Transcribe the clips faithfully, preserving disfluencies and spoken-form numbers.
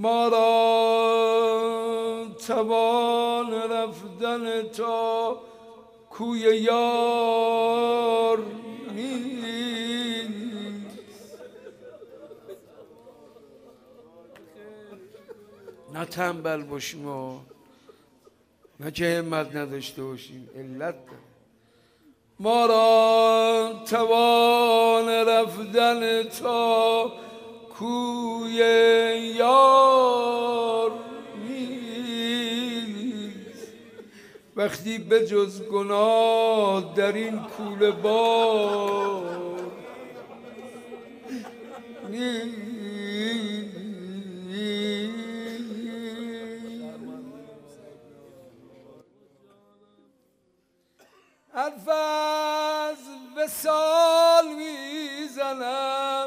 ما را توان رفتن تا کوی یار نیست. نه تنبل باشیم و نه که همت نداشته باشیم، علت داره. ما را توان رفتن تا کوی یار نیست. وقتی به جز گناه در این کوله بار نیست. حرف از وصال میزنم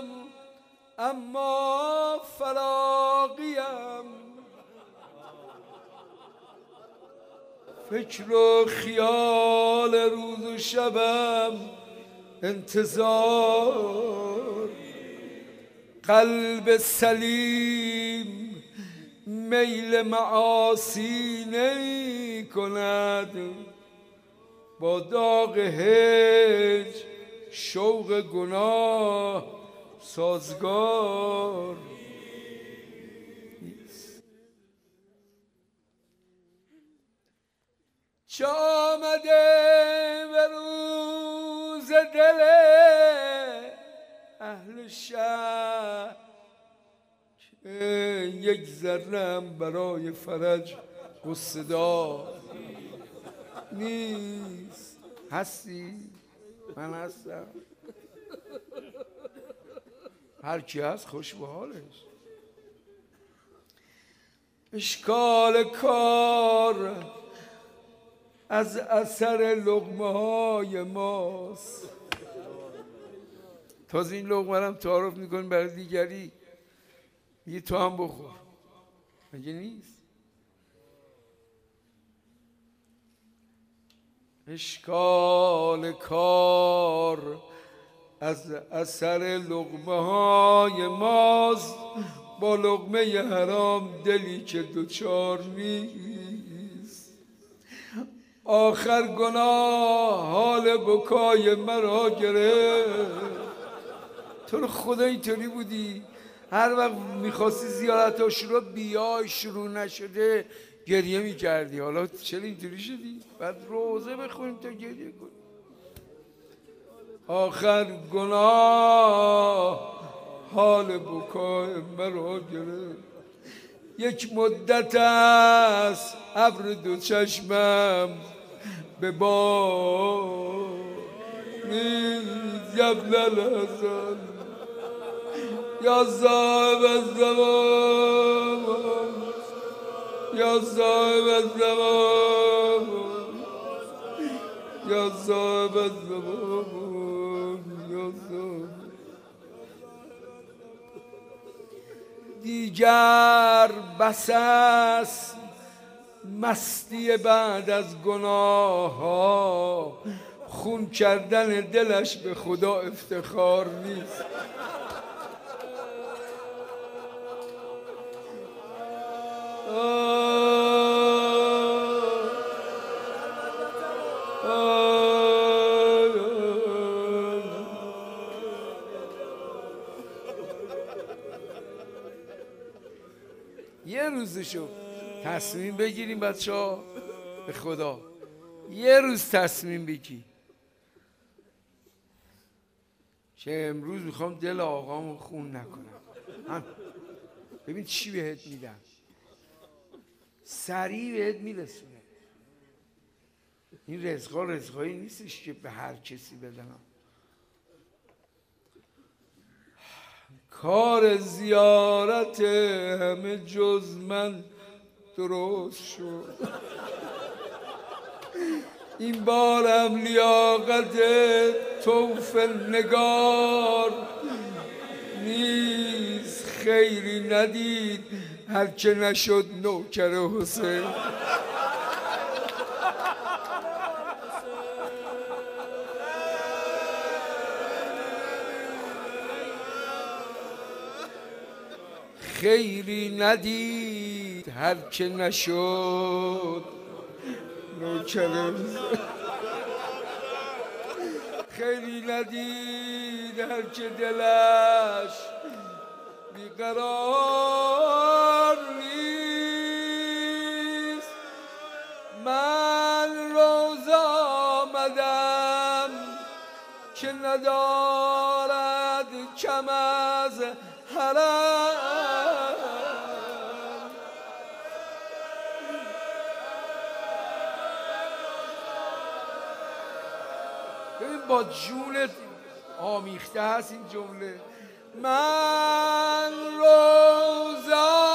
اما فراقیم، فکر و خیال روز و شبم انتظار. قلب سلیم میل معاصی نمی کند، با داغ هجر شوق گناه سازگار نیست. چه آمده به روز دل اهل شهر که یک ذره‌ام برای فرج غصه دار نیست. هستی؟ من هستم. هر کی هست خوش به حالش. اشکال کار از اثر لقمه های ماست. تازه این لقمه هم تعارف میکنی برای دیگری، میگه تو هم بخور، مگه نیست؟ اشکال کار از اثر لقمه های ماست، با لقمه حرام دلی که دوچار نیست. آخر گناه حال بکای مرا گرفت. تو رو خدا اینطوری بودی هر وقت میخواستی زیارت عاشورا بیای شروع نشده گریه میکردی، حالا چرا اینطوری شدی؟ بعد روزه بخونیم تا گریه کنیم. آخر گناه حال بکای مرا گرفت. یک مدت است ابر دو چشمم به بار نیست. یبن الحسن یا صاحب الزمان، یا صاحب الزمان، یا صاحب الزمان، یا صاحب. دیگر بس است مستی بعد از گناه ها، خون کردن دلش به خدا افتخار نیست. یه روزشو تصمیم بگیریم بچه ها، به خدا یه روز تصمیم بگی که امروز میخوام دل آقامو خون نکنم. هم. ببین چی بهت میدم، سریع بهت میرسونه. این رزقا رزقایی نیستش که به هر کسی بدنم. کار زیارت همه جز من درست شد. این بارم لیاقت طوف نگار نیست. خیری ندید هر که نشد نوکر حسین. خیری ندید هر که نشد نوکر خیری ندید هر که دلش بیقرار نیست. من روز آمدم که ندارد کم از حرم. ببین با جونت آمیخته هست این جمله. من روز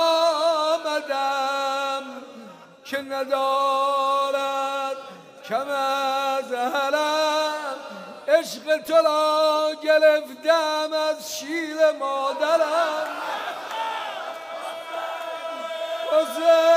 آمدم که ندارد کم از حرم. عشق تو را گرفتم از شیر مادرم.